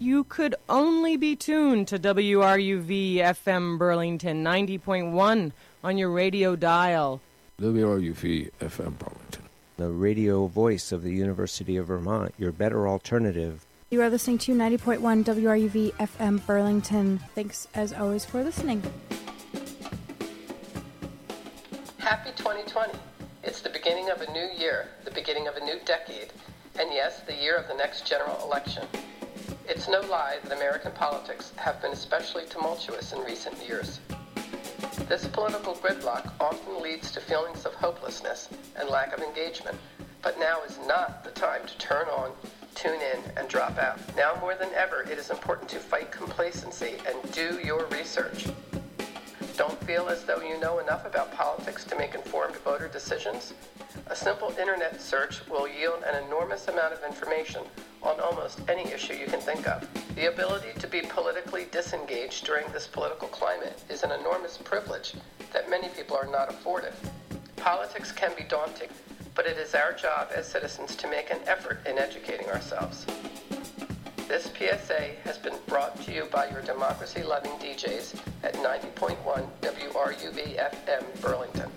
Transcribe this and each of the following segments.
you could only be tuned to WRUV FM Burlington 90.1 on your radio dial. WRUV FM Burlington, the radio voice of the University of Vermont, your better alternative. You are listening to 90.1 WRUV FM Burlington. Thanks, as always, for listening. Happy 2020. It's the beginning of a new year, the beginning of a new decade, and yes, the year of the next general election. It's no lie that American politics have been especially tumultuous in recent years. This political gridlock often leads to feelings of hopelessness and lack of engagement, but now is not the time to turn on, tune in, and drop out. Now more than ever, it is important to fight complacency and do your research. Don't feel as though you know enough about politics to make informed voter decisions? A simple internet search will yield an enormous amount of information on almost any issue you can think of. The ability to be politically disengaged during this political climate is an enormous privilege that many people are not afforded. Politics can be daunting, but it is our job as citizens to make an effort in educating ourselves. This PSA has been brought to you by your democracy-loving DJs at 90.1 WRUV FM Burlington.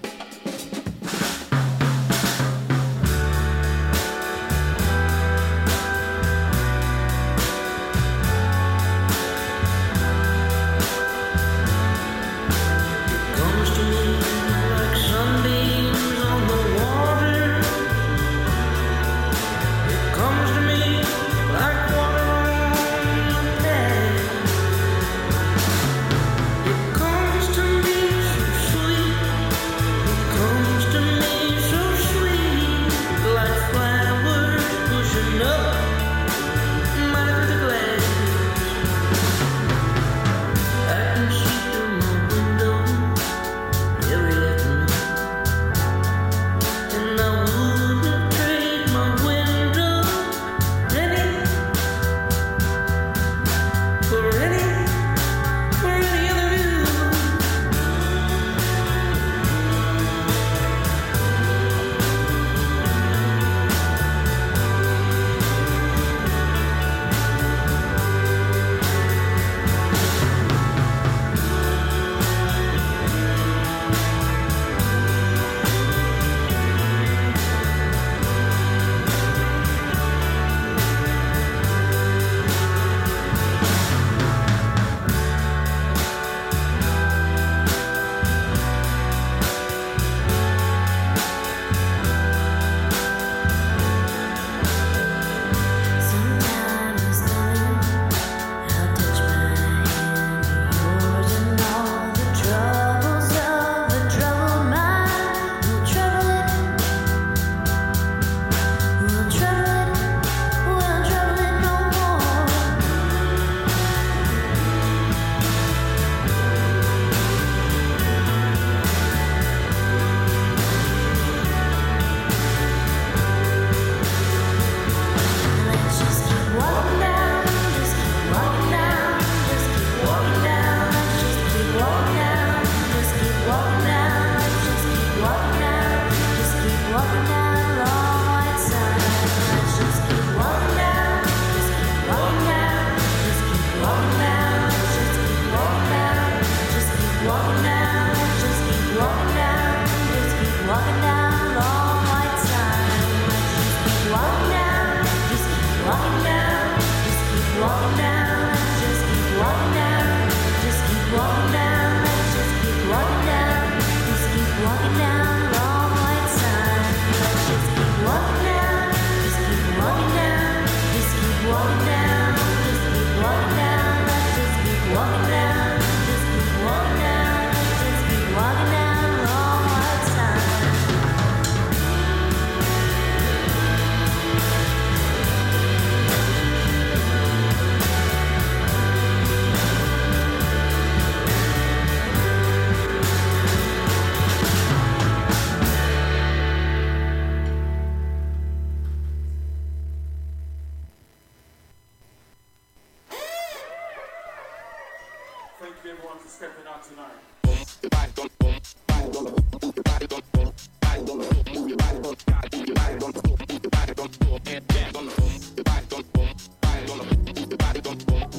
Body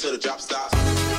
until the drop stops.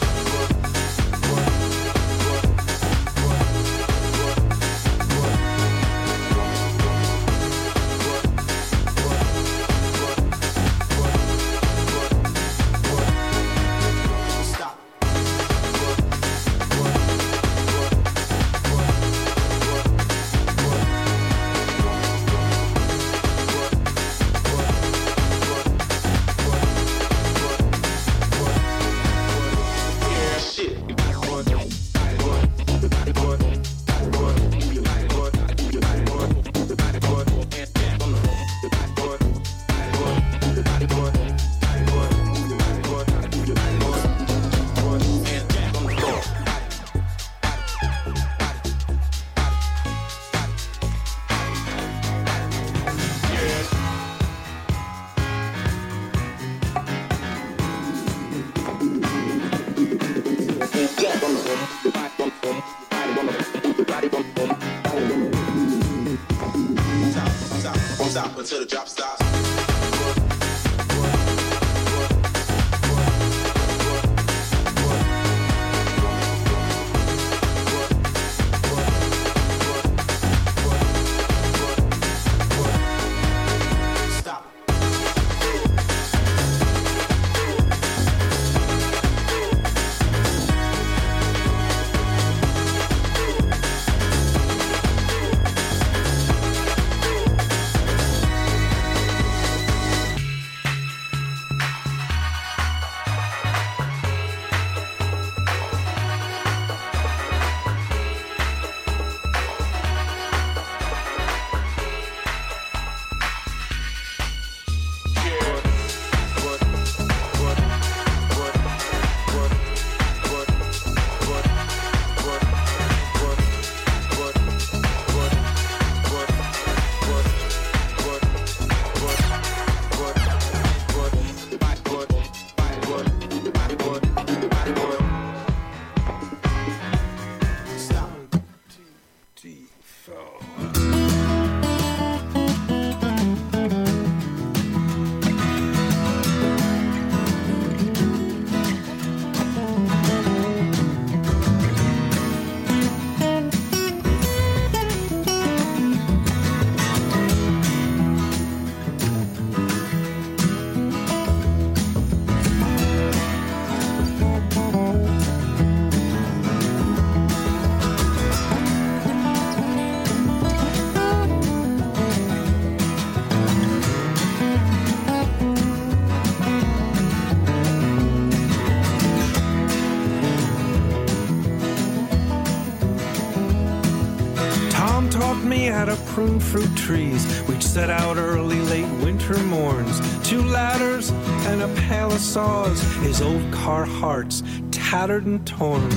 Stop until the drop stops. How to prune fruit trees. We'd set out early, late winter morns, 2 ladders and a pail of saws, his old Carhartts tattered and torn.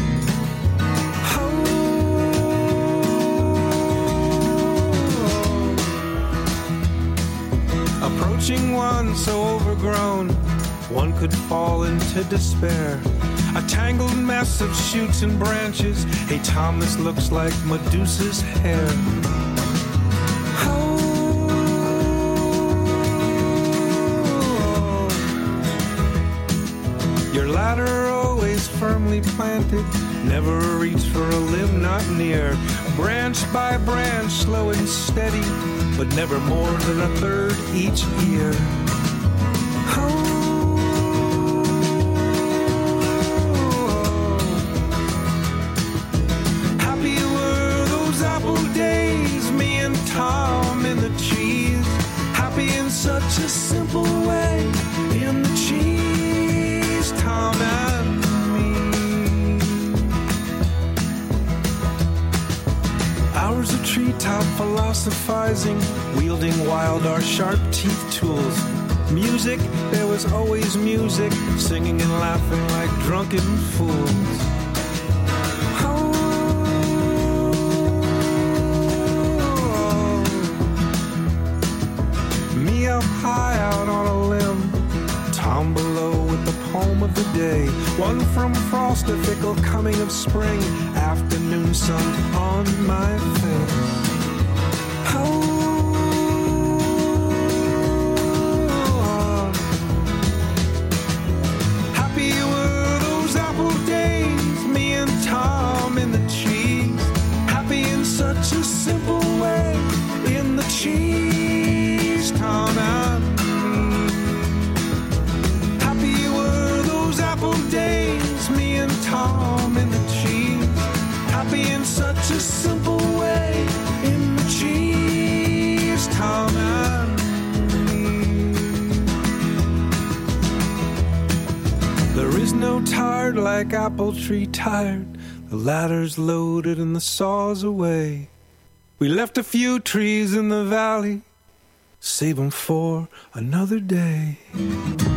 Approaching one so overgrown, one could fall into despair. A tangled mess of shoots and branches. Hey Tom, this looks like Medusa's hair. Your ladder always firmly planted, never a reach for a limb not near. Branch by branch, slow and steady, but never more than a third each year. Happy were those apple days, me and Tom in the cheese. Happy in such a simple way, in the cheese, Tom and me. Hours of treetop philosophizing, wielding wild our sharp teeth tools. Music, there was always music, singing and laughing like drunken fools. Me up high out on a limb, Tom below with the poem of the day. One from frost, a fickle coming of spring, afternoon sun on my face. Happy were tired like apple tree tired. The ladder's loaded and the saw's away. We left a few trees in the valley, save 'em for another day.